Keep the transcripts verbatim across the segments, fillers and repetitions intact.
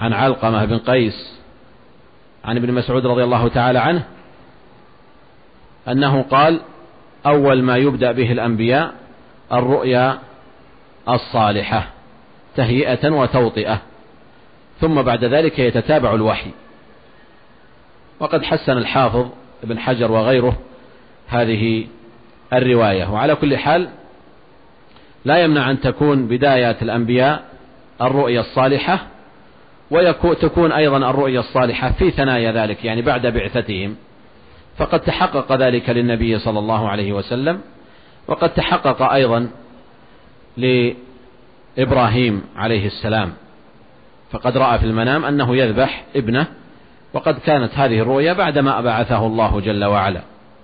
عن علقمة بن قيس عن ابن مسعود رضي الله تعالى عنه أنه قال: أول ما يبدأ به الأنبياء الرؤيا الصالحة تهيئة وتوطئة، ثم بعد ذلك يتتابع الوحي. وقد حسن الحافظ ابن حجر وغيره هذه الرواية. وعلى كل حال لا يمنع أن تكون بداية الأنبياء الرؤيا الصالحة، وتكون أيضا الرؤيا الصالحة في ثنايا ذلك، يعني بعد بعثتهم، فقد تحقق ذلك للنبي صلى الله عليه وسلم، وقد تحقق أيضا لإبراهيم عليه السلام، فقد رأى في المنام أنه يذبح ابنه، وقد كانت هذه الرؤيا بعدما بعثه الله جل وعلا.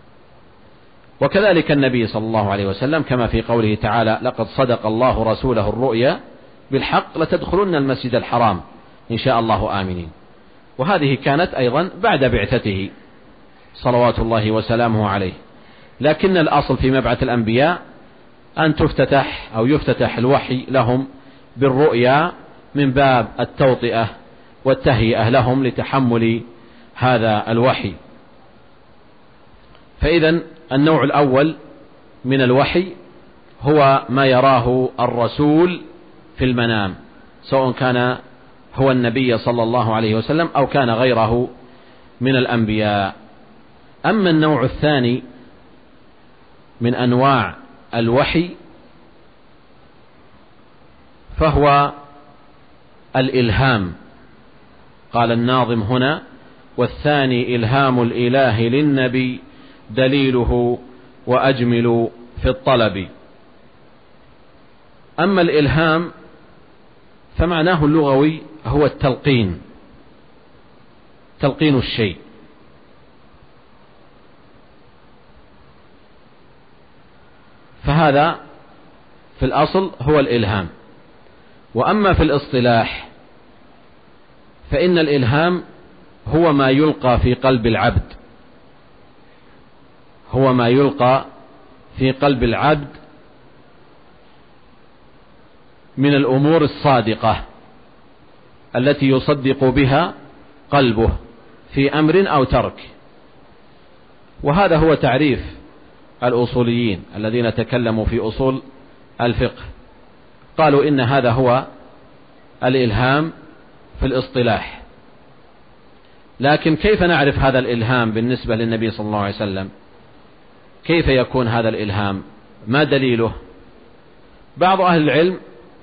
وكذلك النبي صلى الله عليه وسلم كما في قوله تعالى: لقد صدق الله رسوله الرؤيا بالحق لتدخلن المسجد الحرام إن شاء الله آمنين. وهذه كانت أيضا بعد بعثته صلوات الله وسلامه عليه. لكن الأصل في مبعث الأنبياء أن تفتتح أو يفتتح الوحي لهم بالرؤيا من باب التوطئة والتهيئة لهم لتحمل هذا الوحي. فإذا النوع الأول من الوحي هو ما يراه الرسول في المنام، سواء كان هو النبي صلى الله عليه وسلم أو كان غيره من الأنبياء. أما النوع الثاني من أنواع الوحي فهو الإلهام. قال الناظم هنا: والثاني إلهام الإله للنبي دليله وأجمل في الطلب. أما الإلهام فمعناه اللغوي هو التلقين، تلقين الشيء. فهذا في الأصل هو الإلهام. وأما في الاصطلاح فإن الإلهام هو ما يلقى في قلب العبد، هو ما يلقى في قلب العبد من الأمور الصادقة التي يصدق بها قلبه في أمر أو ترك. وهذا هو تعريف الأصوليين الذين تكلموا في أصول الفقه، قالوا إن هذا هو الإلهام في الاصطلاح. لكن كيف نعرف هذا الإلهام بالنسبة للنبي صلى الله عليه وسلم؟ كيف يكون هذا الإلهام؟ ما دليله؟ بعض أهل العلم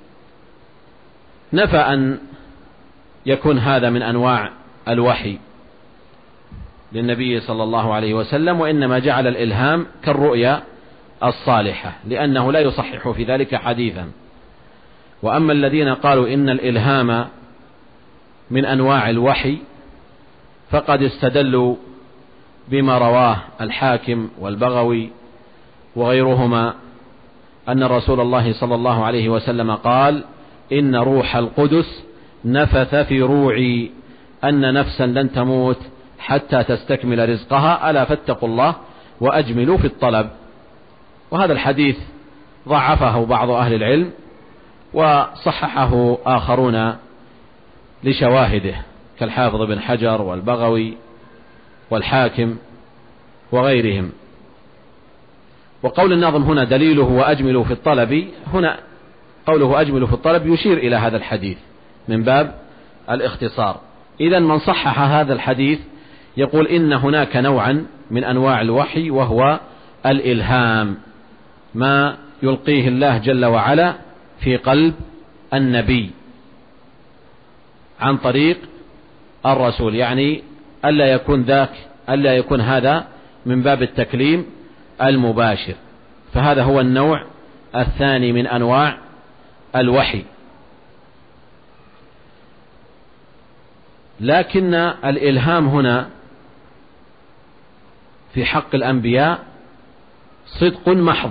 نفى أن يكون هذا من أنواع الوحي للنبي صلى الله عليه وسلم، وإنما جعل الإلهام كالرؤيا الصالحة، لأنه لا يصحح في ذلك حديثا. وأما الذين قالوا إن الإلهام من أنواع الوحي فقد استدلوا بما رواه الحاكم والبغوي وغيرهما أن رسول الله صلى الله عليه وسلم قال: إن روح القدس نفث في روعي أن نفسا لن تموت حتى تستكمل رزقها، ألا فاتقوا الله وأجملوا في الطلب. وهذا الحديث ضعفه بعض أهل العلم وصححه آخرون لشواهده كالحافظ بن حجر والبغوي والحاكم وغيرهم. وقول الناظم هنا دليله وأجملوا في الطلب، هنا قوله أجملوا في الطلب يشير إلى هذا الحديث من باب الاختصار. إذن من صحح هذا الحديث يقول إن هناك نوعا من أنواع الوحي وهو الإلهام، ما يلقيه الله جل وعلا في قلب النبي عن طريق الرسول، يعني ألا يكون ذاك ألا يكون هذا من باب التكليم المباشر. فهذا هو النوع الثاني من أنواع الوحي. لكن الإلهام هنا في حق الأنبياء صدق محض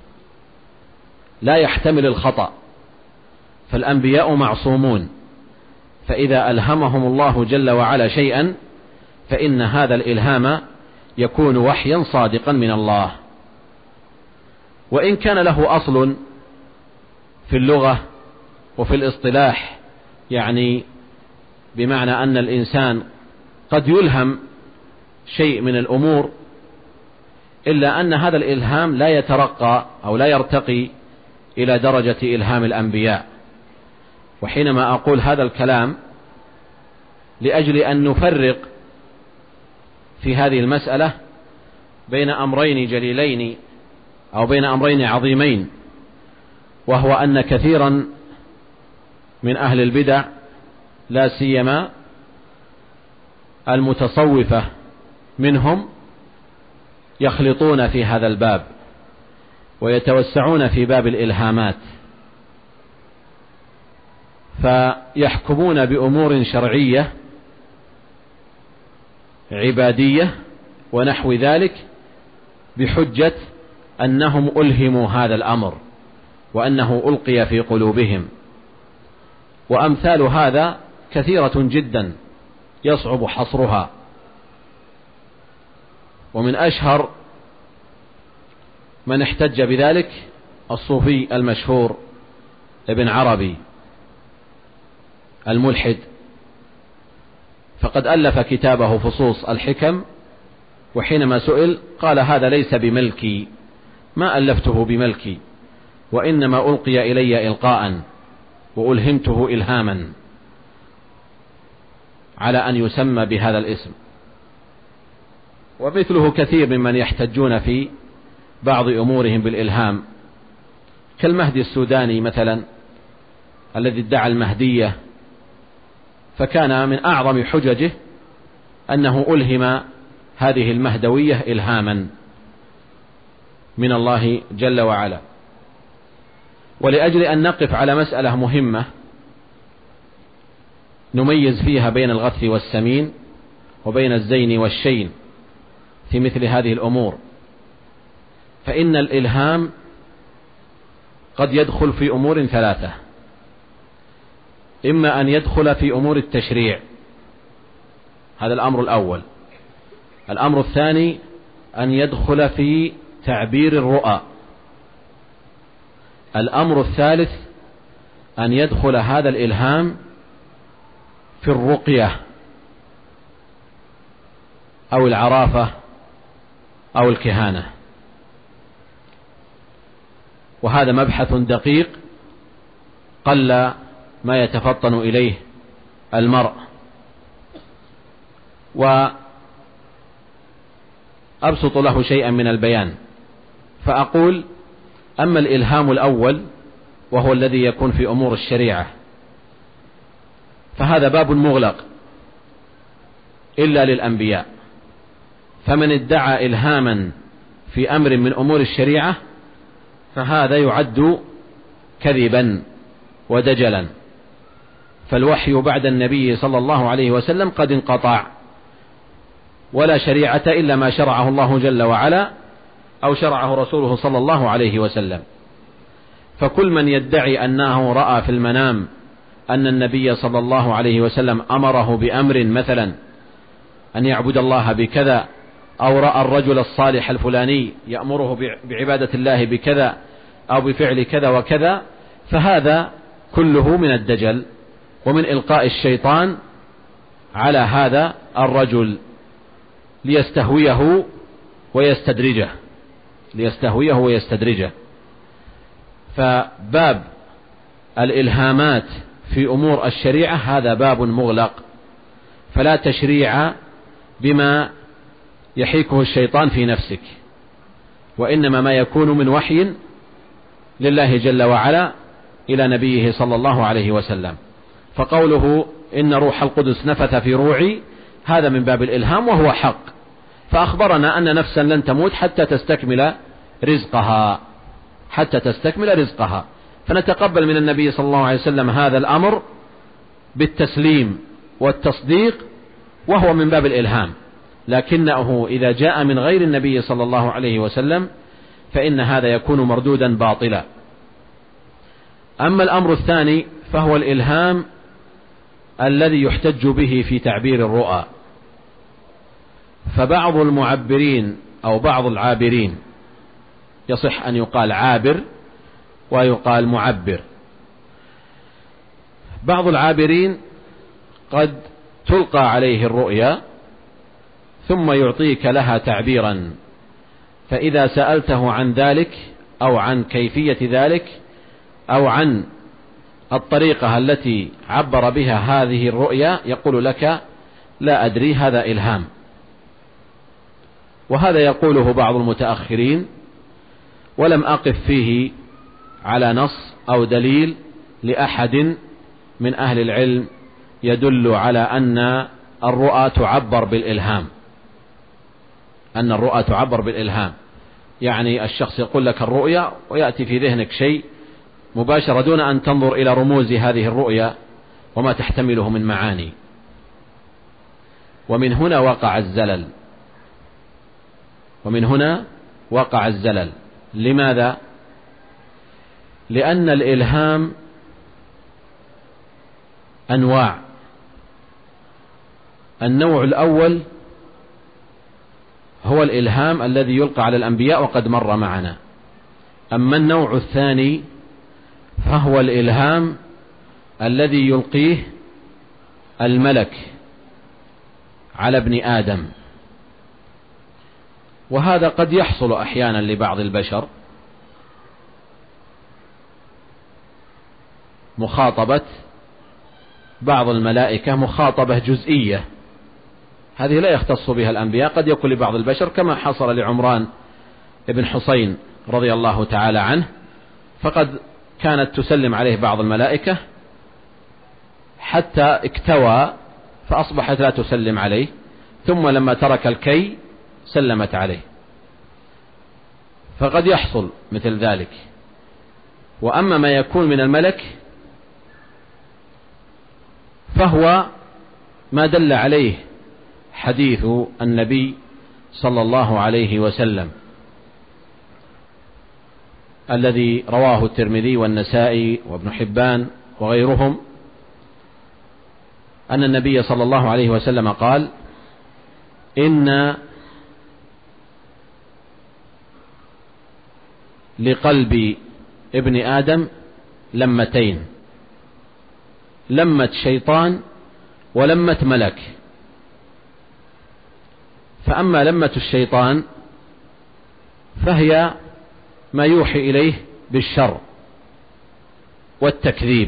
لا يحتمل الخطأ، فالأنبياء معصومون، فإذا ألهمهم الله جل وعلا شيئا فإن هذا الإلهام يكون وحيا صادقا من الله. وإن كان له أصل في اللغة وفي الاصطلاح، يعني بمعنى أن الإنسان قد يلهم شيء من الأمور، إلا أن هذا الإلهام لا يترقى أو لا يرتقي إلى درجة إلهام الأنبياء. وحينما أقول هذا الكلام لأجل أن نفرق في هذه المسألة بين أمرين جليلين أو بين أمرين عظيمين، وهو أن كثيرا من أهل البدع لا سيما المتصوفة منهم يخلطون في هذا الباب ويتوسعون في باب الإلهامات، فيحكمون بأمور شرعية عبادية ونحو ذلك بحجة أنهم ألهموا هذا الأمر وأنه ألقي في قلوبهم. وأمثال هذا كثيرة جدا يصعب حصرها، ومن أشهر من احتج بذلك الصوفي المشهور ابن عربي الملحد، فقد ألف كتابه فصوص الحكم، وحينما سئل قال هذا ليس بملكي، ما ألفته بملكي، وإنما ألقي إلي إلقاء وألهمته إلهاما، على أن يسمى بهذا الاسم. ومثله كثير ممن يحتجون في بعض أمورهم بالإلهام، كالمهدي السوداني مثلا الذي ادعى المهدية، فكان من أعظم حججه أنه ألهم هذه المهدوية إلهاما من الله جل وعلا. ولأجل أن نقف على مسألة مهمة نميز فيها بين الغث والسمين وبين الزين والشين في مثل هذه الأمور، فإن الإلهام قد يدخل في أمور ثلاثة: إما أن يدخل في أمور التشريع، هذا الأمر الأول. الأمر الثاني أن يدخل في تعبير الرؤى. الأمر الثالث أن يدخل هذا الإلهام في الرقية أو العرافة أو الكهانة. وهذا مبحث دقيق قل ما يتفطن إليه المرء. وأبسط له شيئا من البيان فأقول: أما الإلهام الأول وهو الذي يكون في أمور الشريعة فهذا باب مغلق إلا للأنبياء، فمن ادعى إلهاما في أمر من أمور الشريعة فهذا يعد كذبا ودجلا، فالوحي بعد النبي صلى الله عليه وسلم قد انقطع، ولا شريعة إلا ما شرعه الله جل وعلا أو شرعه رسوله صلى الله عليه وسلم. فكل من يدعي أنه رأى في المنام أن النبي صلى الله عليه وسلم أمره بأمر، مثلا أن يعبد الله بكذا، أو رأى الرجل الصالح الفلاني يأمره بعبادة الله بكذا أو بفعل كذا وكذا، فهذا كله من الدجل ومن إلقاء الشيطان على هذا الرجل ليستهويه ويستدرجه ليستهويه ويستدرجه. فباب الإلهامات في أمور الشريعة هذا باب مغلق، فلا تشريع بما يحيكه الشيطان في نفسك، وإنما ما يكون من وحي لله جل وعلا إلى نبيه صلى الله عليه وسلم. فقوله إن روح القدس نفث في روعي هذا من باب الإلهام وهو حق، فأخبرنا أن نفسا لن تموت حتى تستكمل رزقها حتى تستكمل رزقها فنتقبل من النبي صلى الله عليه وسلم هذا الأمر بالتسليم والتصديق، وهو من باب الإلهام. لكنه إذا جاء من غير النبي صلى الله عليه وسلم فإن هذا يكون مردودا باطلا. أما الأمر الثاني فهو الإلهام الذي يحتج به في تعبير الرؤى. فبعض المعبرين أو بعض العابرين، يصح أن يقال عابر ويقال معبر، بعض العابرين قد تلقى عليه الرؤيا ثم يعطيك لها تعبيرا، فإذا سألته عن ذلك أو عن كيفية ذلك أو عن الطريقة التي عبر بها هذه الرؤيا يقول لك لا أدري، هذا إلهام. وهذا يقوله بعض المتأخرين، ولم أقف فيه على نص أو دليل لأحد من أهل العلم يدل على أن الرؤى تعبر بالإلهام، أن الرؤى تعبر بالإلهام، يعني الشخص يقول لك الرؤيا ويأتي في ذهنك شيء مباشرة دون أن تنظر إلى رموز هذه الرؤيا وما تحتمله من معاني. ومن هنا وقع الزلل، ومن هنا وقع الزلل. لماذا؟ لأن الإلهام أنواع. النوع الأول هو الإلهام الذي يلقى على الأنبياء وقد مر معنا. أما النوع الثاني فهو الإلهام الذي يلقيه الملك على ابن آدم، وهذا قد يحصل أحيانا لبعض البشر، مخاطبة بعض الملائكة مخاطبة جزئية، هذه لا يختص بها الأنبياء، قد يكون لبعض البشر، كما حصل لعمران بن حسين رضي الله تعالى عنه، فقد كانت تسلم عليه بعض الملائكة حتى اكتوى فأصبحت لا تسلم عليه، ثم لما ترك الكي سلمت عليه، فقد يحصل مثل ذلك. وأما ما يكون من الملك فهو ما دل عليه حديث النبي صلى الله عليه وسلم الذي رواه الترمذي والنسائي وابن حبان وغيرهم، أن النبي صلى الله عليه وسلم قال: إن لقلب ابن آدم لمتين، لمة شيطان ولمة ملك. فأما لمة الشيطان فهي ما يوحي إليه بالشر والتكذيب،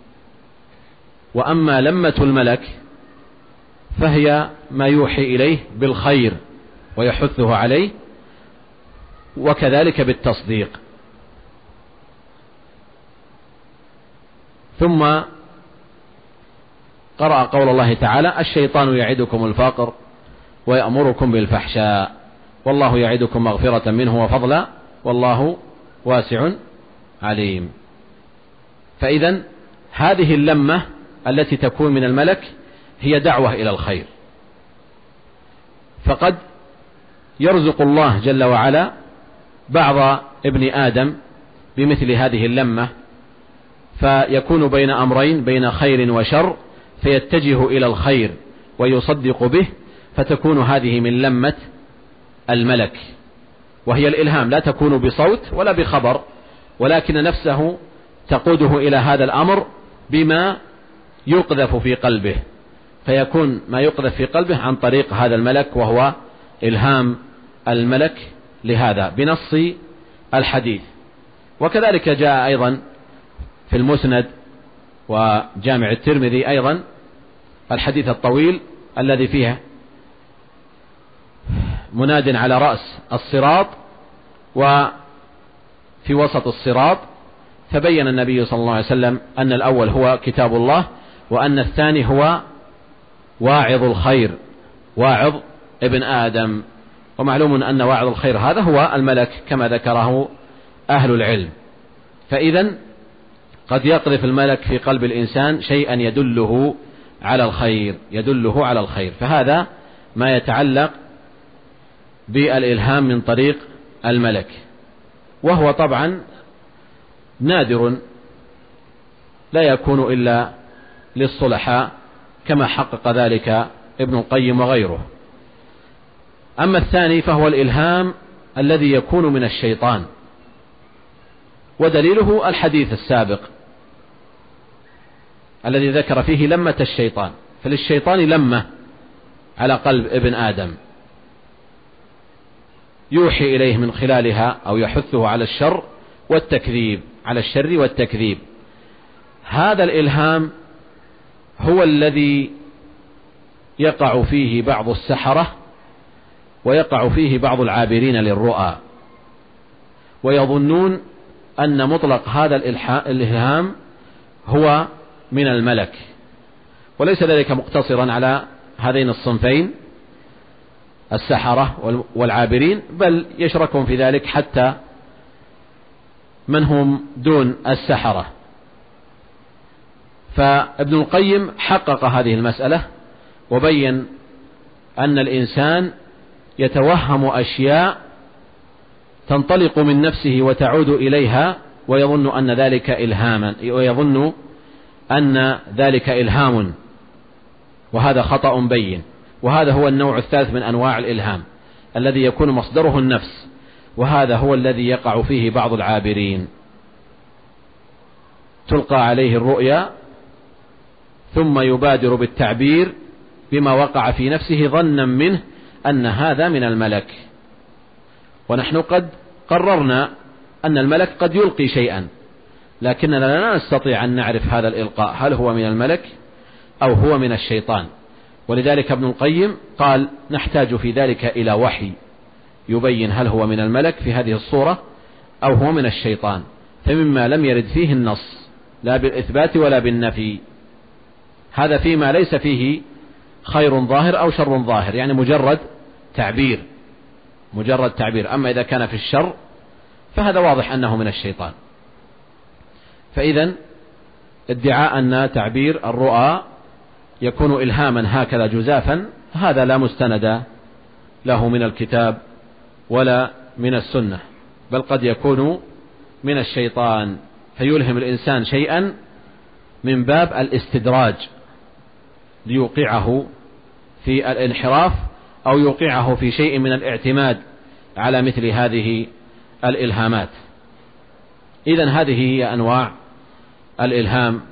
وأما لمة الملك فهي ما يوحي إليه بالخير ويحثه عليه، وكذلك بالتصديق. ثم قرأ قول الله تعالى: الشيطان يعدكم الفقر ويأمركم بالفحشاء والله يعدكم مغفرة منه وفضلا والله واسع عليم. فإذا هذه اللمة التي تكون من الملك هي دعوة إلى الخير، فقد يرزق الله جل وعلا بعض ابن آدم بمثل هذه اللمة، فيكون بين أمرين، بين خير وشر، فيتجه إلى الخير ويصدق به، فتكون هذه من لمة الملك، وهي الإلهام، لا تكون بصوت ولا بخبر، ولكن نفسه تقوده إلى هذا الأمر بما يقذف في قلبه، فيكون ما يقذف في قلبه عن طريق هذا الملك، وهو إلهام الملك لهذا بنص الحديث. وكذلك جاء أيضا في المسند وجامع الترمذي أيضا الحديث الطويل الذي فيه مناد على رأس الصراط وفي وسط الصراط، فبين النبي صلى الله عليه وسلم أن الأول هو كتاب الله، وأن الثاني هو واعظ الخير، واعظ ابن آدم. ومعلوم أن واعظ الخير هذا هو الملك كما ذكره أهل العلم. فإذا قد يقذف الملك في قلب الإنسان شيئا يدله على الخير، يدله على الخير، فهذا ما يتعلق بالإلهام من طريق الملك، وهو طبعا نادر، لا يكون إلا للصلحاء كما حقق ذلك ابن القيم وغيره. أما الثاني فهو الإلهام الذي يكون من الشيطان، ودليله الحديث السابق الذي ذكر فيه لمة الشيطان، فللشيطان لمة على قلب ابن آدم يوحي إليه من خلالها أو يحثه على الشر والتكذيب، على الشر والتكذيب. هذا الإلهام هو الذي يقع فيه بعض السحرة ويقع فيه بعض العابرين للرؤى، ويظنون أن مطلق هذا الإلهام هو من الملك، وليس ذلك مقتصرا على هذين الصنفين السحرة والعابرين، بل يشركهم في ذلك حتى من هم دون السحرة. فابن القيم حقق هذه المسألة وبين أن الإنسان يتوهم أشياء تنطلق من نفسه وتعود إليها ويظن أن ذلك إلهاما، ويظن أن ذلك إلهام، وهذا خطأ بين. وهذا هو النوع الثالث من أنواع الإلهام الذي يكون مصدره النفس، وهذا هو الذي يقع فيه بعض العابرين، تلقى عليه الرؤيا ثم يبادر بالتعبير بما وقع في نفسه ظنا منه أن هذا من الملك. ونحن قد قررنا أن الملك قد يلقي شيئا، لكننا لا نستطيع أن نعرف هذا الإلقاء هل هو من الملك أو هو من الشيطان. ولذلك ابن القيم قال نحتاج في ذلك إلى وحي يبين هل هو من الملك في هذه الصورة أو هو من الشيطان، فمما لم يرد فيه النص لا بالإثبات ولا بالنفي. هذا فيما ليس فيه خير ظاهر أو شر ظاهر، يعني مجرد تعبير، مجرد تعبير. أما إذا كان في الشر فهذا واضح أنه من الشيطان. فإذا ادعاء أن تعبير الرؤى يكون إلهاما هكذا جزافا هذا لا مستند له من الكتاب ولا من السنة، بل قد يكون من الشيطان فيلهم الإنسان شيئا من باب الاستدراج ليوقعه في الانحراف أو يوقعه في شيء من الاعتماد على مثل هذه الإلهامات. إذن هذه هي أنواع الإلهام،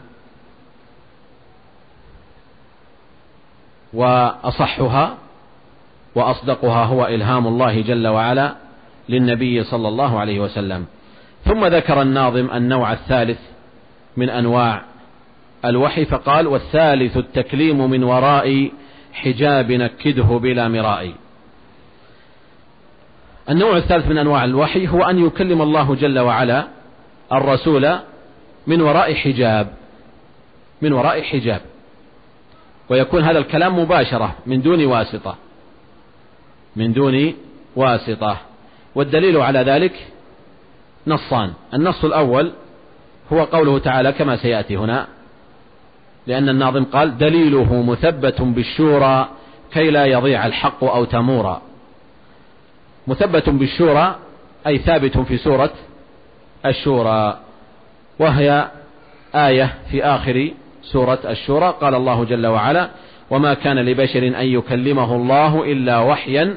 وأصحها وأصدقها هو إلهام الله جل وعلا للنبي صلى الله عليه وسلم. ثم ذكر الناظم النوع الثالث من أنواع الوحي فقال والثالث التكليم من وراء حجاب نكده بلا مراء. النوع الثالث من أنواع الوحي هو أن يكلم الله جل وعلا الرسول من وراء حجاب، من وراء حجاب، ويكون هذا الكلام مباشرة من دون واسطة، من دون واسطة. والدليل على ذلك نصان. النص الأول هو قوله تعالى كما سيأتي هنا، لأن الناظم قال دليله مثبت بالشورى كي لا يضيع الحق أو تمورا. مثبت بالشورى أي ثابت في سورة الشورى، وهي آية في آخر سورة الشورى. قال الله جل وعلا وما كان لبشر أن يكلمه الله إلا وحيا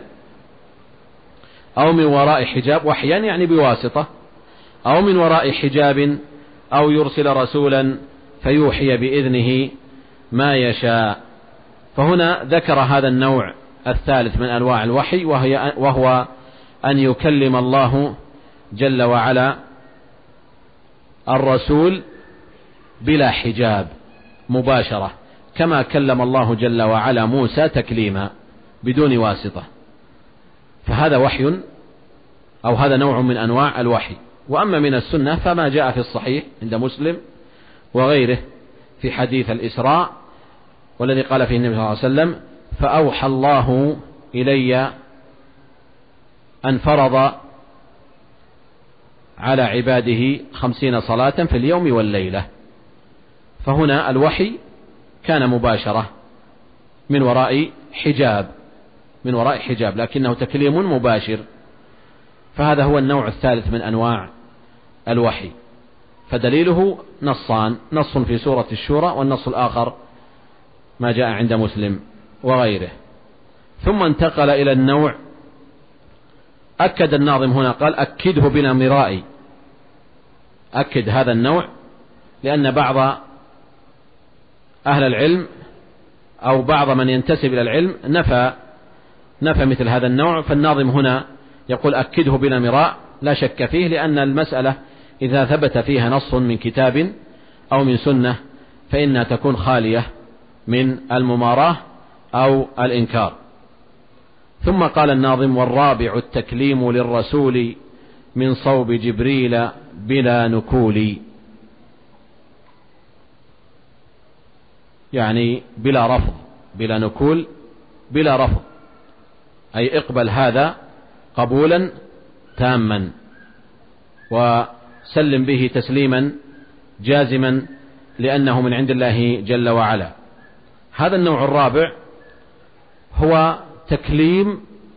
أو من وراء حجاب، وحيا يعني بواسطة، أو من وراء حجاب أو يرسل رسولا فيوحي بإذنه ما يشاء. فهنا ذكر هذا النوع الثالث من أنواع الوحي، وهي وهو أن يكلم الله جل وعلا الرسول بلا حجاب مباشرة، كما كلم الله جل وعلا موسى تكليما بدون واسطة. فهذا وحي أو هذا نوع من أنواع الوحي. وأما من السنة فما جاء في الصحيح عند مسلم وغيره في حديث الإسراء، والذي قال فيه النبي صلى الله عليه وسلم فأوحى الله إلي أن فرض على عباده خمسين صلاة في اليوم والليلة. فهنا الوحي كان مباشرة من وراء حجاب، من وراء حجاب، لكنه تكليم مباشر. فهذا هو النوع الثالث من أنواع الوحي. فدليله نصان، نص في سورة الشورى، والنص الآخر ما جاء عند مسلم وغيره. ثم انتقل إلى النوع، أكد الناظم هنا قال أكده بلا مراء، أكد هذا النوع، لأن بعض أهل العلم أو بعض من ينتسب إلى العلم نفى نفى مثل هذا النوع. فالناظم هنا يقول أكده بلا مراء لا شك فيه، لأن المسألة إذا ثبت فيها نص من كتاب أو من سنة فإنها تكون خالية من المماراة أو الإنكار. ثم قال الناظم: والرابع التكليم للرسول من صوب جبريل بلا نكول، يعني بلا رفض، بلا نكول بلا رفض، أي اقبل هذا قبولا تاما وسلم به تسليما جازما لأنه من عند الله جل وعلا. هذا النوع الرابع هو تكليم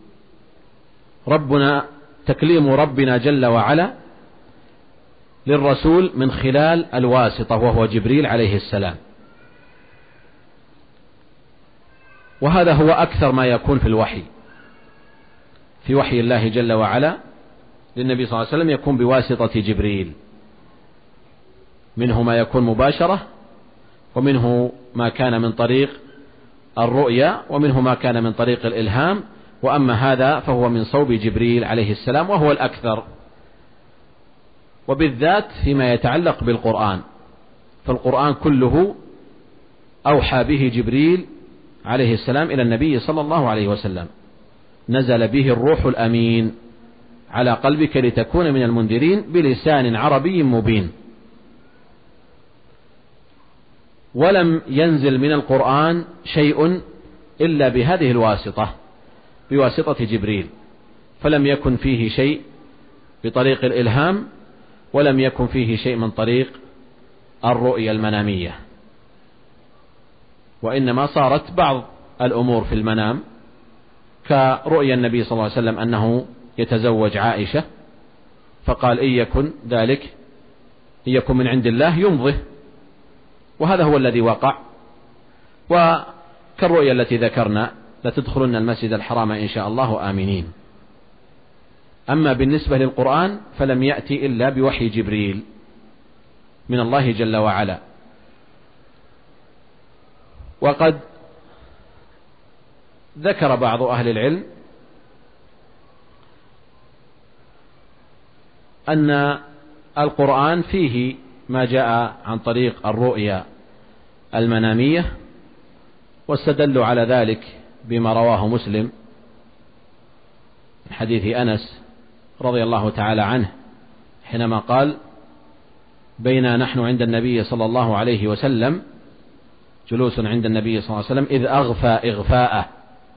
ربنا تكليم ربنا جل وعلا للرسول من خلال الواسطة وهو جبريل عليه السلام، وهذا هو أكثر ما يكون في الوحي، في وحي الله جل وعلا للنبي صلى الله عليه وسلم يكون بواسطة جبريل، منه ما يكون مباشرة، ومنه ما كان من طريق الرؤيا، ومنه ما كان من طريق الإلهام، وأما هذا فهو من صوب جبريل عليه السلام وهو الأكثر، وبالذات فيما يتعلق بالقرآن، فالقرآن كله أوحى به جبريل عليه السلام إلى النبي صلى الله عليه وسلم، نزل به الروح الأمين على قلبك لتكون من المنذرين بلسان عربي مبين. ولم ينزل من القرآن شيء إلا بهذه الواسطة، بواسطة جبريل، فلم يكن فيه شيء بطريق الإلهام، ولم يكن فيه شيء من طريق الرؤيا المنامية، وإنما صارت بعض الأمور في المنام كرؤيا النبي صلى الله عليه وسلم أنه يتزوج عائشة، فقال إن يكن ذلك إن يكن من عند الله يمضه، وهذا هو الذي وقع. وكالرؤيا التي ذكرنا: لتدخلن المسجد الحرام إن شاء الله آمنين. أما بالنسبة للقرآن فلم يأتي إلا بوحي جبريل من الله جل وعلا. وقد ذكر بعض أهل العلم أن القرآن فيه ما جاء عن طريق الرؤيا المنامية، واستدلوا على ذلك بما رواه مسلم من حديث أنس رضي الله تعالى عنه حينما قال: بينا نحن عند النبي صلى الله عليه وسلم جلوس عند النبي صلى الله عليه وسلم إذ أغفى إغفاءه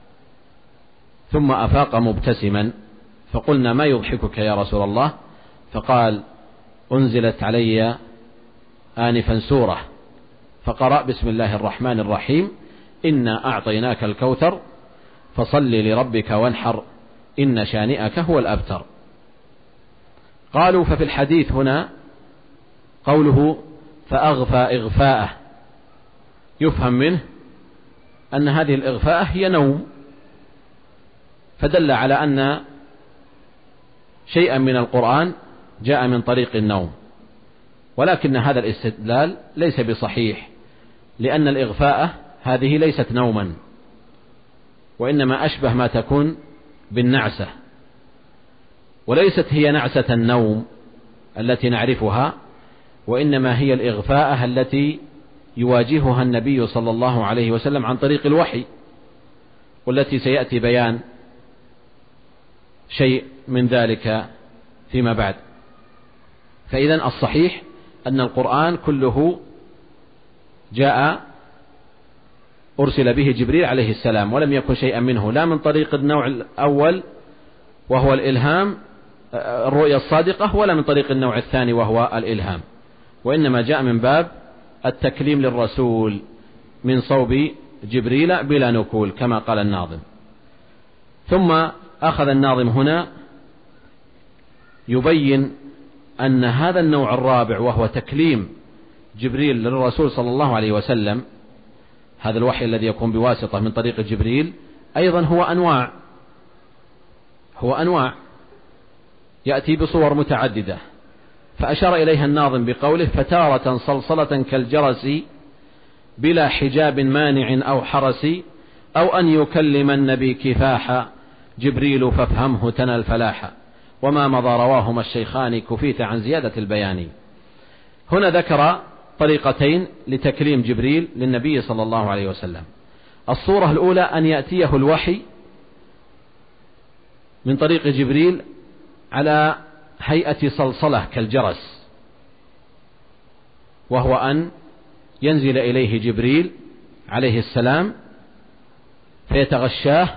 ثم أفاق مبتسما، فقلنا: ما يضحكك يا رسول الله؟ فقال: أنزلت علي آنفا سورة فقرأ بسم الله الرحمن الرحيم إنا أعطيناك الكوثر فصل لربك وانحر إن شانئك هو الأبتر. قالوا: ففي الحديث هنا قوله فأغفى إغفاءه يفهم منه أن هذه الإغفاء هي نوم، فدل على أن شيئا من القرآن جاء من طريق النوم، ولكن هذا الاستدلال ليس بصحيح، لأن الإغفاء هذه ليست نوما، وإنما أشبه ما تكون بالنعسة، وليست هي نعسة النوم التي نعرفها، وإنما هي الإغفاء التي يواجهها النبي صلى الله عليه وسلم عن طريق الوحي، والتي سيأتي بيان شيء من ذلك فيما بعد. فإذن الصحيح أن القرآن كله جاء أرسل به جبريل عليه السلام، ولم يكن شيئا منه لا من طريق النوع الأول وهو الإلهام الرؤيا الصادقة، ولا من طريق النوع الثاني وهو الإلهام، وإنما جاء من باب التكليم للرسول من صوب جبريل بلا نكول كما قال الناظم. ثم أخذ الناظم هنا يبين أن هذا النوع الرابع وهو تكليم جبريل للرسول صلى الله عليه وسلم، هذا الوحي الذي يكون بواسطة من طريق جبريل أيضا هو أنواع هو أنواع يأتي بصور متعددة، فأشار إليها الناظم بقوله: فتارة صلصلة كالجرس بلا حجاب مانع أو حرس، أو أن يكلم النبي كفاحا جبريل فافهمه تنى الفلاح، وما مضى رواهما الشيخان كفيت عن زيادة البيان. هنا ذكر طريقتين لتكليم جبريل للنبي صلى الله عليه وسلم. الصورة الأولى أن يأتيه الوحي من طريق جبريل على هيئة صلصلة كالجرس، وهو أن ينزل إليه جبريل عليه السلام فيتغشاه،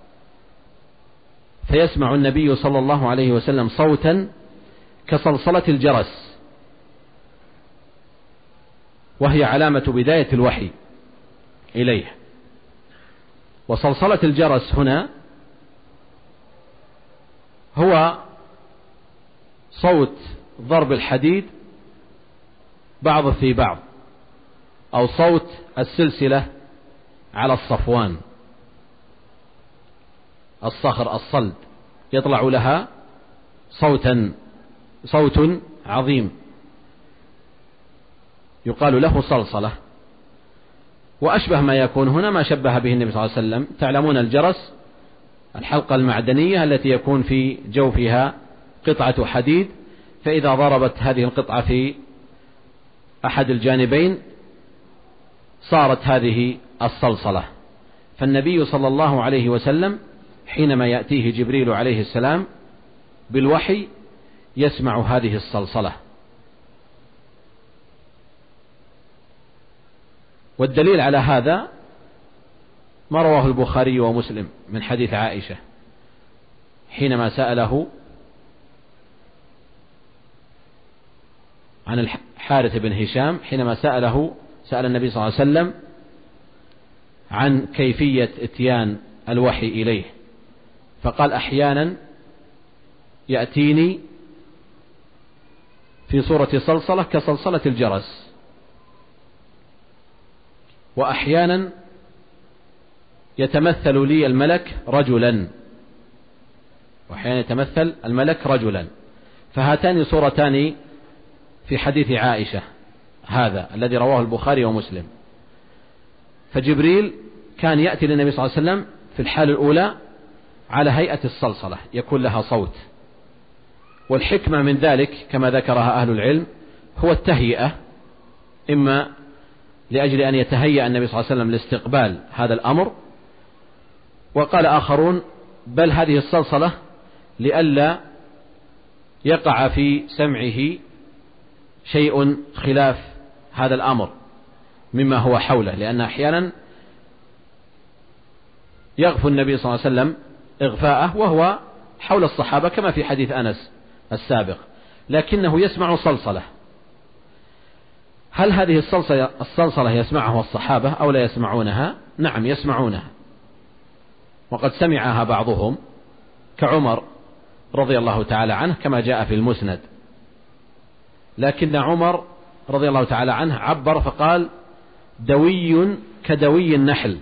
فيسمع النبي صلى الله عليه وسلم صوتا كصلصلة الجرس، وهي علامة بداية الوحي إليه. وصلصلة الجرس هنا هو صوت ضرب الحديد بعض في بعض، أو صوت السلسلة على الصفوان، الصخر الصلد يطلع لها صوتا صوت عظيم يقال له صلصلة. وأشبه ما يكون هنا ما شبه به النبي صلى الله عليه وسلم. تعلمون الجرس الحلقة المعدنية التي يكون في جوفها قطعة حديد، فإذا ضربت هذه القطعة في أحد الجانبين صارت هذه الصلصلة. فالنبي صلى الله عليه وسلم حينما يأتيه جبريل عليه السلام بالوحي يسمع هذه الصلصلة. والدليل على هذا ما رواه البخاري ومسلم من حديث عائشة حينما سأله عن الحارث بن هشام، حينما سأله سأل النبي صلى الله عليه وسلم عن كيفية اتيان الوحي إليه، فقال أحيانا يأتيني في صورة صلصلة كصلصلة الجرس، وأحيانا يتمثل لي الملك رجلا، وأحيانا يتمثل الملك رجلا. فهاتان صورتان في حديث عائشة هذا الذي رواه البخاري ومسلم. فجبريل كان يأتي للنبي صلى الله عليه وسلم في الحال الأولى على هيئة الصلصلة يكون لها صوت، والحكمة من ذلك كما ذكرها أهل العلم هو التهيئة، إما لأجل أن يتهيأ النبي صلى الله عليه وسلم لاستقبال هذا الأمر، وقال آخرون بل هذه الصلصلة لئلا يقع في سمعه شيء خلاف هذا الأمر مما هو حوله، لأن أحيانا يغفو النبي صلى الله عليه وسلم إغفاءه وهو حول الصحابة كما في حديث أنس السابق، لكنه يسمع صلصلة. هل هذه الصلصلة, الصلصلة يسمعها الصحابة أو لا يسمعونها؟ نعم يسمعونها، وقد سمعها بعضهم كعمر رضي الله تعالى عنه كما جاء في المسند، لكن عمر رضي الله تعالى عنه عبر فقال دوي كدوي النحل،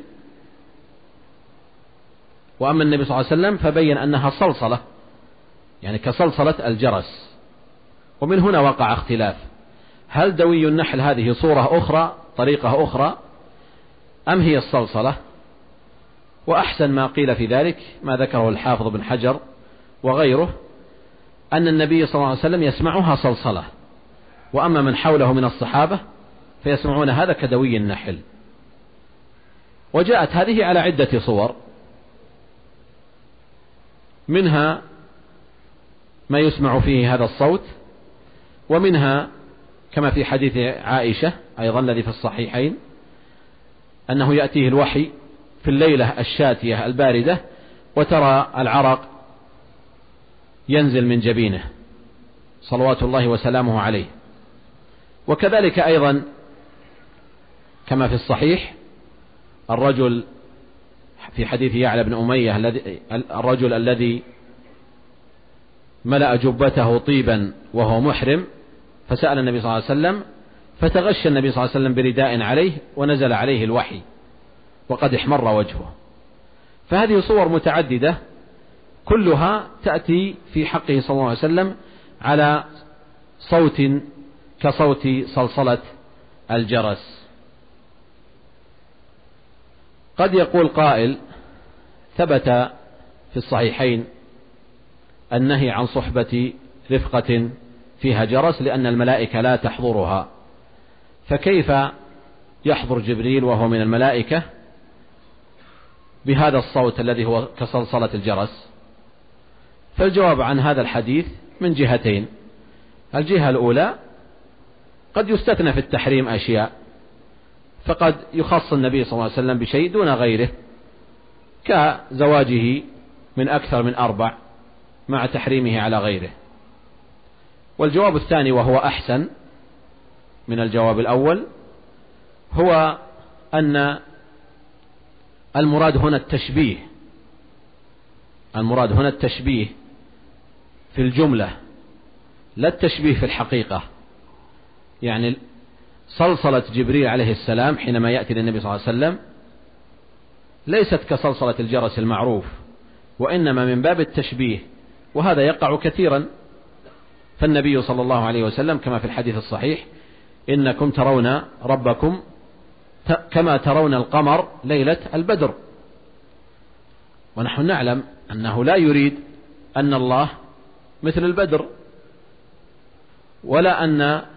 وأما النبي صلى الله عليه وسلم فبين أنها صلصلة يعني كصلصلة الجرس. ومن هنا وقع اختلاف، هل دوي النحل هذه صورة أخرى طريقة أخرى أم هي الصلصلة؟ وأحسن ما قيل في ذلك ما ذكره الحافظ بن حجر وغيره أن النبي صلى الله عليه وسلم يسمعها صلصلة، وأما من حوله من الصحابة فيسمعون هذا كدوي النحل. وجاءت هذه على عدة صور، منها ما يسمع فيه هذا الصوت، ومنها كما في حديث عائشة أيضا الذي في الصحيحين أنه يأتيه الوحي في الليلة الشاتية الباردة وترى العرق ينزل من جبينه صلوات الله وسلامه عليه. وكذلك أيضا كما في الصحيح الرجل في حديث يعلى بن أمية الرجل الذي ملأ جبته طيبا وهو محرم، فسأل النبي صلى الله عليه وسلم فتغشى النبي صلى الله عليه وسلم برداء عليه ونزل عليه الوحي وقد احمر وجهه. فهذه صور متعددة كلها تأتي في حقه صلى الله عليه وسلم على صوت كصوت صلصلة الجرس. قد يقول قائل ثبت في الصحيحين النهي عن صحبة رفقة فيها جرس لأن الملائكة لا تحضرها، فكيف يحضر جبريل وهو من الملائكة بهذا الصوت الذي هو كصلصلة الجرس؟ فالجواب عن هذا الحديث من جهتين. الجهة الأولى قد يستثنى في التحريم أشياء، فقد يخص النبي صلى الله عليه وسلم بشيء دون غيره كزواجه من أكثر من أربع مع تحريمه على غيره. والجواب الثاني وهو أحسن من الجواب الأول هو أن المراد هنا التشبيه، المراد هنا التشبيه في الجملة لا التشبيه في الحقيقة. يعني صلصلة جبريل عليه السلام حينما يأتي للنبي صلى الله عليه وسلم ليست كصلصلة الجرس المعروف، وإنما من باب التشبيه، وهذا يقع كثيرا. فالنبي صلى الله عليه وسلم كما في الحديث الصحيح إنكم ترون ربكم كما ترون القمر ليلة البدر، ونحن نعلم أنه لا يريد أن الله مثل البدر، ولا أن